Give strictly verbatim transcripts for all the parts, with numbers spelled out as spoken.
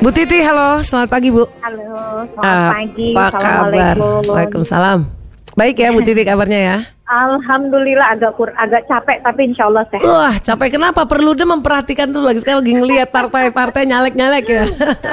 Bu Titi, halo, selamat pagi Bu. Halo, selamat uh, pagi. Apa kabar? Waalaikumsalam. Baik ya Bu Titi kabarnya ya? Alhamdulillah agak kur, agak capek tapi insya Allah sehat. Wah capek kenapa? Perlu deh memperhatikan tuh lagi sekarang lagi ngelihat partai-partai nyalek-nyalek ya.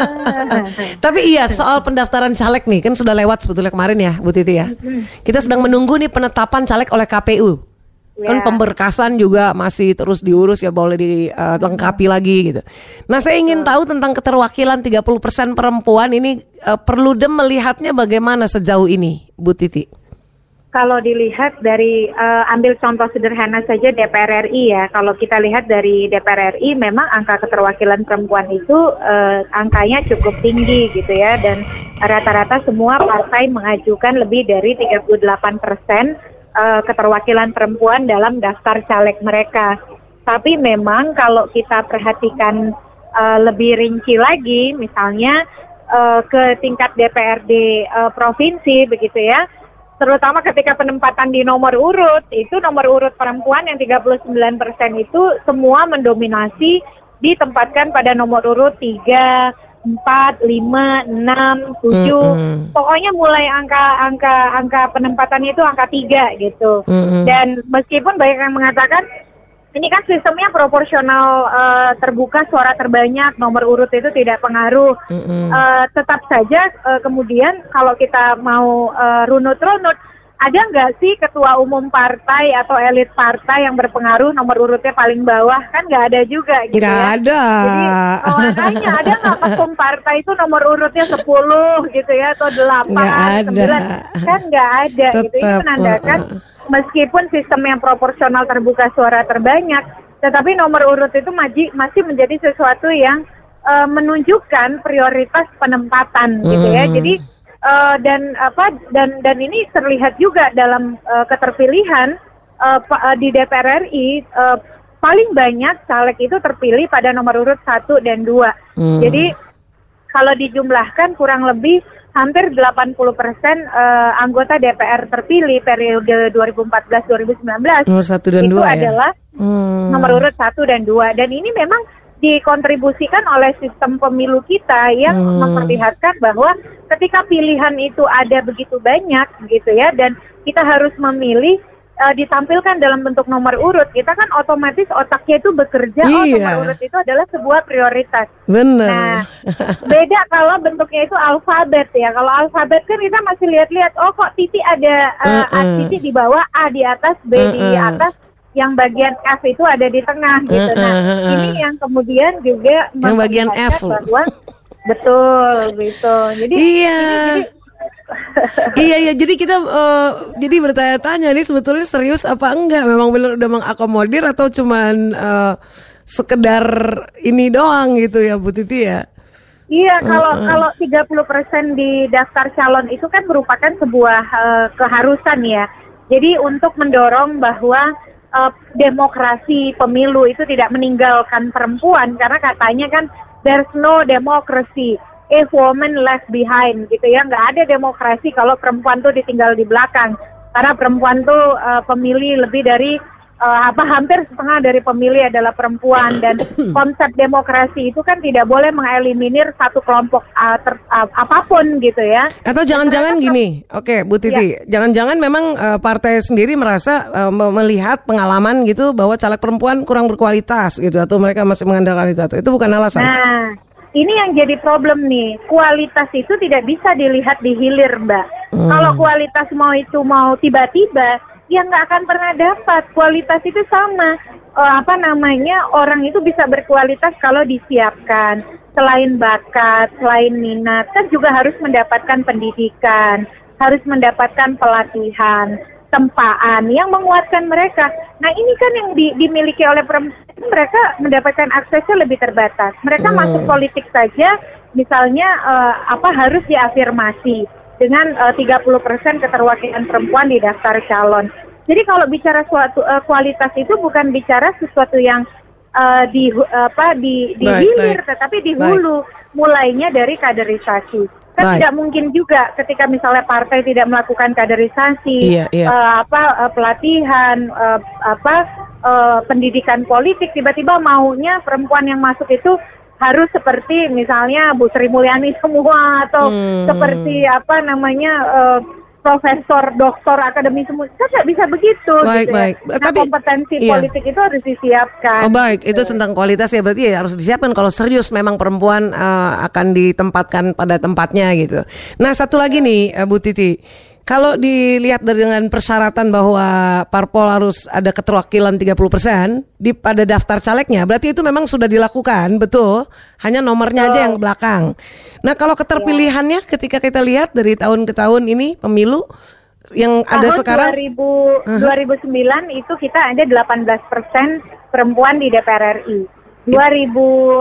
Tapi iya soal pendaftaran caleg nih kan sudah lewat sebetulnya kemarin ya Bu Titi ya. Kita sedang menunggu nih penetapan caleg oleh K P U. Kan pemberkasan juga masih terus diurus ya, boleh dilengkapi lagi gitu. Nah saya ingin tahu tentang keterwakilan tiga puluh persen perempuan ini, uh, Perludem melihatnya bagaimana sejauh ini Bu Titi? Kalau dilihat dari, uh, ambil contoh sederhana saja D P R R I ya. Kalau kita lihat dari D P R R I memang angka keterwakilan perempuan itu uh, angkanya cukup tinggi gitu ya. Dan rata-rata semua partai mengajukan lebih dari tiga puluh delapan persen Uh, keterwakilan perempuan dalam daftar caleg mereka. Tapi memang kalau kita perhatikan uh, lebih rinci lagi, misalnya uh, ke tingkat D P R D uh, provinsi begitu ya, terutama ketika penempatan di nomor urut, itu nomor urut perempuan yang tiga puluh sembilan persen itu semua mendominasi ditempatkan pada nomor urut tiga, empat, lima, enam, tujuh, mm-hmm. pokoknya mulai angka angka angka penempatannya itu angka tiga gitu. Mm-hmm. Dan meskipun banyak yang mengatakan ini kan sistemnya proporsional uh, terbuka suara terbanyak, nomor urut itu tidak pengaruh. Mm-hmm. Uh, tetap saja uh, kemudian kalau kita mau uh, runut-runut, ada nggak sih ketua umum partai atau elit partai yang berpengaruh nomor urutnya paling bawah? Kan nggak ada juga gitu nggak ya. ada. Jadi oh, makanya ada nggak ketum partai itu nomor urutnya sepuluh gitu ya, atau delapan, sembilan? Kan nggak ada. Tetap, gitu. Ini menandakan uh, meskipun sistem yang proporsional terbuka suara terbanyak, tetapi nomor urut itu masih, masih menjadi sesuatu yang uh, menunjukkan prioritas penempatan gitu ya. Hmm. Jadi Uh, dan apa dan dan ini terlihat juga dalam uh, keterpilihan uh, uh, di D P R R I, uh, paling banyak caleg itu terpilih pada nomor urut satu dan dua. Hmm. Jadi kalau dijumlahkan kurang lebih hampir delapan puluh persen uh, anggota D P R terpilih periode dua ribu empat belas dua ribu sembilan belas nomor satu dan itu dua adalah ya? hmm. nomor urut satu dan dua, dan ini memang dikontribusikan oleh sistem pemilu kita yang hmm. memperlihatkan bahwa ketika pilihan itu ada begitu banyak gitu ya, dan kita harus memilih uh, ditampilkan dalam bentuk nomor urut, kita kan otomatis otaknya itu bekerja. Iya. Oh, nomor urut itu adalah sebuah prioritas. Benar. Nah, beda kalau bentuknya itu alfabet ya. Kalau alfabet kan kita masih lihat-lihat, oh kok titik ada uh, uh-uh. titik di bawah, A di atas, B uh-uh. di atas, yang bagian F itu ada di tengah gitu. Uh, uh, nah, uh, uh. ini yang kemudian juga yang bagian F bahwa betul gitu. Jadi iya. Ini, jadi, iya iya jadi kita uh, jadi bertanya-tanya nih sebetulnya serius apa enggak, memang benar udah mengakomodir atau cuman uh, sekedar ini doang gitu ya Bu Titi ya. Iya, kalau uh, uh. kalau tiga puluh persen di daftar calon itu kan merupakan sebuah uh, keharusan ya. Jadi untuk mendorong bahwa Uh, demokrasi pemilu itu tidak meninggalkan perempuan, karena katanya kan there's no democracy if women left behind gitu ya, nggak ada demokrasi kalau perempuan tuh ditinggal di belakang, karena perempuan tuh uh, pemilih lebih dari uh, apa hampir setengah dari pemilih adalah perempuan, dan konsep demokrasi itu kan tidak boleh mengeliminir satu kelompok uh, ter, uh, apapun gitu ya. Atau jangan-jangan gini, oke okay, Bu Titi, ya. jangan-jangan memang uh, partai sendiri merasa uh, melihat pengalaman gitu bahwa caleg perempuan kurang berkualitas gitu, atau mereka masih mengandalkan itu, atau itu bukan alasan. Nah, ini yang jadi problem nih, kualitas itu tidak bisa dilihat di hilir Mbak. Hmm. Kalau kualitas mau itu mau tiba-tiba, ya nggak akan pernah dapat. Kualitas itu sama, uh, apa namanya, orang itu bisa berkualitas kalau disiapkan. Selain bakat, selain minat, kan juga harus mendapatkan pendidikan, harus mendapatkan pelatihan, tempaan yang menguatkan mereka. Nah ini kan yang di, dimiliki oleh perempuan, mereka mendapatkan aksesnya lebih terbatas. Mereka hmm. masuk politik saja, misalnya uh, apa harus diafirmasi dengan uh, tiga puluh persen keterwakilan perempuan di daftar calon. Jadi kalau bicara suatu uh, kualitas itu bukan bicara sesuatu yang uh, di apa di di baik, hilir, baik. tetapi di hulu. Baik. Mulainya dari kaderisasi. Kan baik. Tidak mungkin juga ketika misalnya partai tidak melakukan kaderisasi, iya, iya. Uh, apa uh, pelatihan, uh, apa uh, pendidikan politik, tiba-tiba maunya perempuan yang masuk itu harus seperti misalnya Bu Sri Mulyani semua atau hmm. seperti apa namanya uh, profesor, doktor, akademi semua, kan nggak bisa begitu. Baik, gitu baik. ya. Nah, tapi kompetensi iya. politik itu harus disiapkan. Oh baik, gitu. itu tentang kualitas ya, berarti ya harus disiapkan kalau serius memang perempuan uh, akan ditempatkan pada tempatnya gitu. Nah satu lagi nih Bu Titi, kalau dilihat dengan persyaratan bahwa parpol harus ada keterwakilan tiga puluh persen di pada daftar calegnya, berarti itu memang sudah dilakukan, betul? Hanya nomornya aja yang belakang. Nah, kalau keterpilihannya ketika kita lihat dari tahun ke tahun ini pemilu yang ada tahun sekarang dua ribu, dua ribu sembilan itu kita ada delapan belas persen perempuan di D P R R I. dua ribu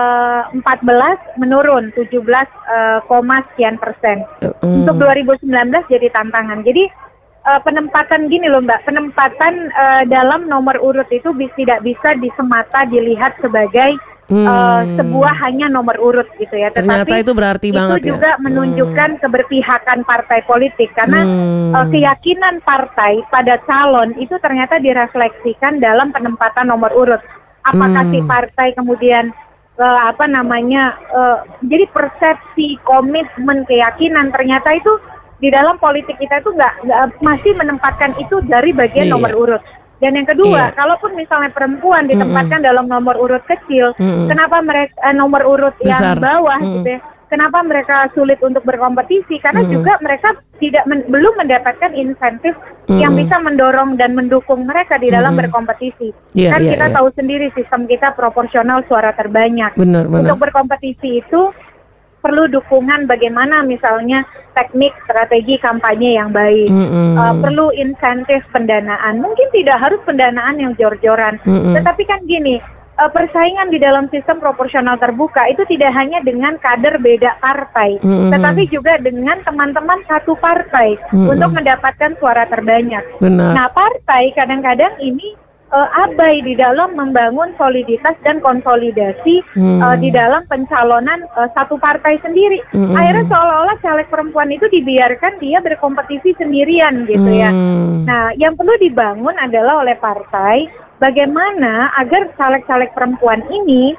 empat belas menurun tujuh belas koma sekian persen. Mm. Untuk dua ribu sembilan belas jadi tantangan. Jadi uh, penempatan gini loh Mbak, penempatan uh, dalam nomor urut itu bis, tidak bisa disemata dilihat sebagai hmm. uh, sebuah hanya nomor urut gitu ya. Tetapi ternyata itu berarti itu banget juga ya. menunjukkan hmm. keberpihakan partai politik karena hmm. uh, keyakinan partai pada calon itu ternyata direfleksikan dalam penempatan nomor urut. Apakah hmm. si partai kemudian uh, apa namanya uh, jadi persepsi, komitmen, keyakinan ternyata itu di dalam politik kita itu nggak masih menempatkan itu dari bagian iya. nomor urut. Dan yang kedua, iya. kalaupun misalnya perempuan ditempatkan mm-mm. dalam nomor urut kecil, mm-mm. kenapa mereka eh, nomor urut besar. Yang bawah mm-mm. gitu ya? Kenapa mereka sulit untuk berkompetisi? Karena mm-hmm. juga mereka tidak men, belum mendapatkan insentif mm-hmm. yang bisa mendorong dan mendukung mereka di dalam mm-hmm. berkompetisi. Yeah, kan yeah, kita yeah. tahu sendiri sistem kita proporsional suara terbanyak. Benar, benar. Untuk berkompetisi itu perlu dukungan bagaimana misalnya teknik strategi kampanye yang baik. Mm-hmm. Uh, perlu insentif pendanaan. Mungkin tidak harus pendanaan yang jor-joran. Mm-hmm. Tetapi kan gini, Uh, persaingan di dalam sistem proporsional terbuka itu tidak hanya dengan kader beda partai, mm-hmm. tetapi juga dengan teman-teman satu partai mm-hmm. untuk mendapatkan suara terbanyak. Benar. Nah, partai kadang-kadang ini uh, abai di dalam membangun soliditas dan konsolidasi mm-hmm. uh, di dalam pencalonan uh, satu partai sendiri. Mm-hmm. Akhirnya seolah-olah caleg perempuan itu dibiarkan dia berkompetisi sendirian gitu ya. Mm-hmm. Nah, yang perlu dibangun adalah oleh partai bagaimana agar caleg-caleg perempuan ini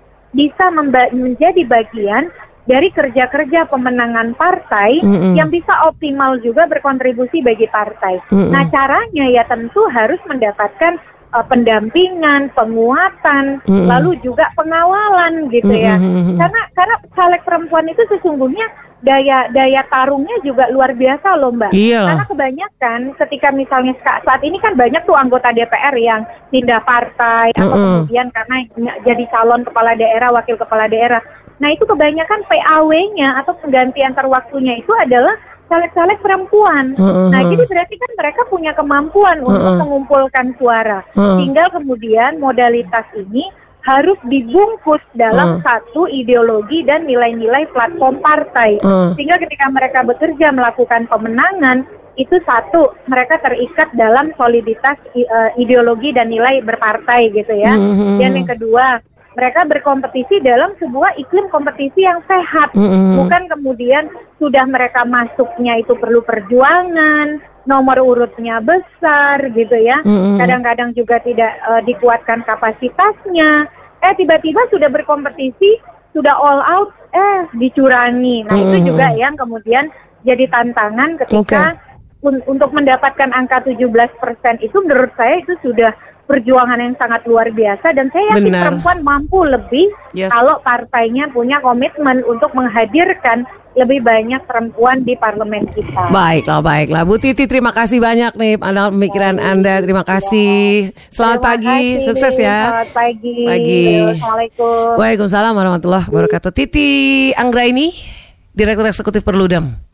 bisa memba- menjadi bagian dari kerja-kerja pemenangan partai mm-hmm. yang bisa optimal juga berkontribusi bagi partai. Mm-hmm. Nah, caranya ya tentu harus mendapatkan uh, pendampingan, penguatan, mm-hmm. lalu juga pengawalan gitu ya. Mm-hmm. Karena karena caleg perempuan itu sesungguhnya daya daya tarungnya juga luar biasa loh Mbak. Iya. Karena kebanyakan ketika misalnya saat ini kan banyak tuh anggota D P R yang pindah partai mm-hmm. atau kemudian karena jadi calon kepala daerah, wakil kepala daerah. Nah itu kebanyakan P A W-nya atau pengganti antar waktunya itu adalah caleg-caleg perempuan. Mm-hmm. Nah jadi berarti kan mereka punya kemampuan mm-hmm. untuk mengumpulkan suara. Mm-hmm. Tinggal kemudian modalitas ini harus dibungkus dalam uh. satu ideologi dan nilai-nilai platform partai. Uh. Sehingga ketika mereka bekerja melakukan pemenangan, itu satu, mereka terikat dalam soliditas uh, ideologi dan nilai berpartai gitu ya. Uh-huh. Dan yang kedua, mereka berkompetisi dalam sebuah iklim kompetisi yang sehat. Uh-huh. Bukan kemudian sudah mereka masuknya itu perlu perjuangan, nomor urutnya besar gitu ya. Mm-hmm. Kadang-kadang juga tidak uh, dikuatkan kapasitasnya. Eh tiba-tiba sudah berkompetisi, sudah all out, eh dicurangi. Nah mm-hmm. itu juga yang kemudian jadi tantangan ketika okay. un- untuk mendapatkan angka tujuh belas persen itu menurut saya itu sudah perjuangan yang sangat luar biasa. Dan saya yakin Benar. perempuan mampu lebih yes. kalau partainya punya komitmen untuk menghadirkan lebih banyak perempuan di parlemen kita. Baiklah, baiklah. Bu Titi, terima kasih banyak nih anak pemikiran Baik. Anda. Terima kasih. Selamat terima pagi, kasih. Sukses ya. Selamat pagi. Pagi. Assalamualaikum. Waalaikumsalam warahmatullahi wabarakatuh. Titi Anggraini, Direktur Eksekutif Perludem.